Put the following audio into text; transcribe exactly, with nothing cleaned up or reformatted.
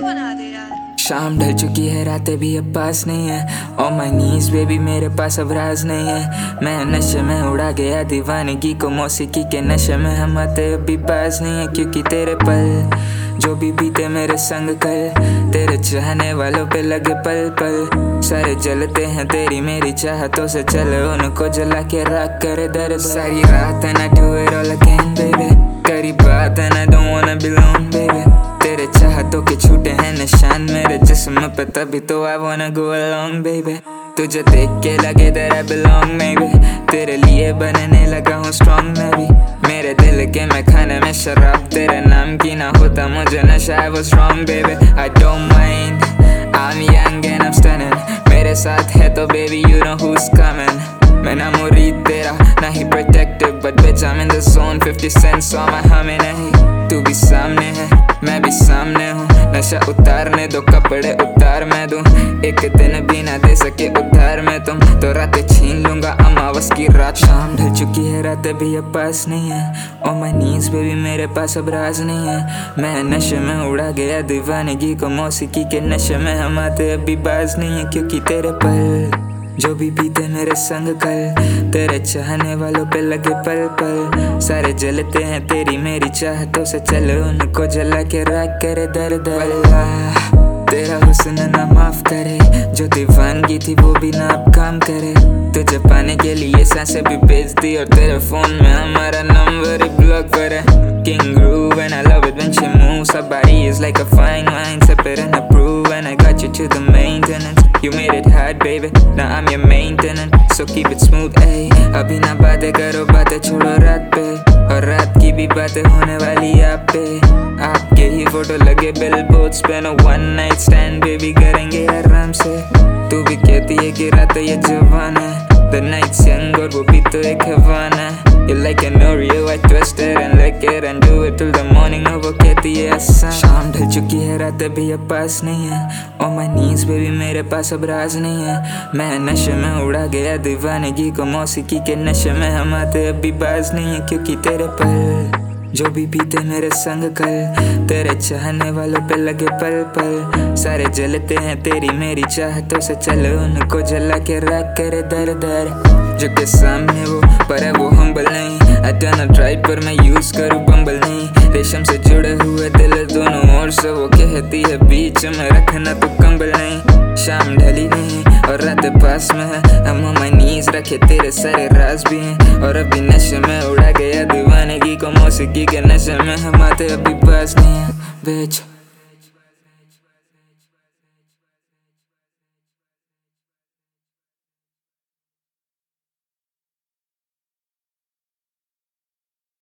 बना दे यार। शाम ढल चुकी है, रातें भी अब पास नहीं है। On my knees baby मेरे पास अब राज नहीं है। मैं नशे में उड़ा गया दीवानगी को, मौसीकी के नशे में हम आते अभी पास नहीं है। क्योंकि तेरे पल जो भी बीते मेरे संग कल, तेरे चाहने वालों पे लगे पल पल सारे जलते हैं तेरी मेरी चाहतों से। चल उनको जला के राख करे दर्द सारी रात। And I do it all again baby, करी बात and I don't wanna be alone baby। तेरे चाहतों के छूटे हैं निशान मेरे जिस्म पे, तभी तो I wanna go along baby। तुझे देख के लगे that I belong maybe, तेरे लिए बनने लगा हूँ strong मैं भी। मेरे दिल के मैं खाने में शराब तेरे नाम की ना होता मुझे नशा। I was wrong baby, I don't mind, I'm young and I'm stunning। मेरे साथ है तो baby you know who's coming। मैं ना मुरीद तेरा ना ही protective, but bitch I'm in the zone। fifty cents on my हमें नहीं, तू भी सामने है मैं भी सामने हूँ। नशा उतारने दो कपड़े उतार मैं दूँ, एक दिन भी ना दे सके उधार में तुम तो रातें छीन लूंगा अमावस की रात। शाम ढल चुकी है, रातें भी अब पास नहीं है। On my knees baby मेरे पास अब राज नहीं है। मैं नशे में उड़ा गया दीवानगी को, मौसीकी के नशे में हम आते अभी बाज नहीं है। क्योंकि तेरे पल जो भी बीते मेरे संग कल, तेरे चाहने वालों पे लगे पल पल सारे जलते हैं तेरी मेरी चाहतों से। चल उनको जला के राख करे दर्द। अल्लाह तेरा हुस्न ना माफ करे, जो दीवानगी थी वो भी ना अब काम करे। तुझे पाने के लिए सांसें भी बेच दी और तेरे फोन में हमारा नंबर ही ब्लॉक पर है। King groove and I love it when she moves, her body is like a fine wine, sip it and approve, and I got you to the maintenance। You made it hard baby, now I'm your maintenance, so keep it smooth ayy। अभी ना बातें करो बातें छोड़ो रात पे, और रात की भी बातें होने वाली आप पे। आपके ही फोटो लगे बिलबोर्ड्स पे, no one night stand baby करेंगे आराम से। तू भी कहती है कि रात ये जवान है, the night's young और वो भी तो एक हवाना है। You like an Oreo, I twist it and lick it and do it till the morning, और वो कहती है आसान। शाम ढल चुकी है, रातें भी अब पास नहीं है। On my knees baby मेरे पास अब राज नहीं है। मैं नशे में उड़ा गया दीवानगी को, मौसीकी के नशे में हम आते अभी बाज नहीं है। क्योंकि तेरे पल जो भी बीते मेरे संग कल, तेरे चाहने वालों पे लगे पल पल सारे जलते हैं तेरी मेरी चाहतों से। चल उनको जला के राख करे दर दर, जो के सामने वो पर है वो हम्बल नहीं। I don't try पर मैं यूज करूँ बम्बल नहीं। रेशम से जुड़े हुए दिल दोनों ओर से, वो कहती है बीच में रखना तो कंबल नहीं। शाम ढली नहीं और रात पास में है, हम on my knees रखे तेरे सारे राज भी हैं। और अभी नशे में उड़ा गया दीवानगी को, मौसीकी के नशे में हम आते अभी पास नहीं है bitch।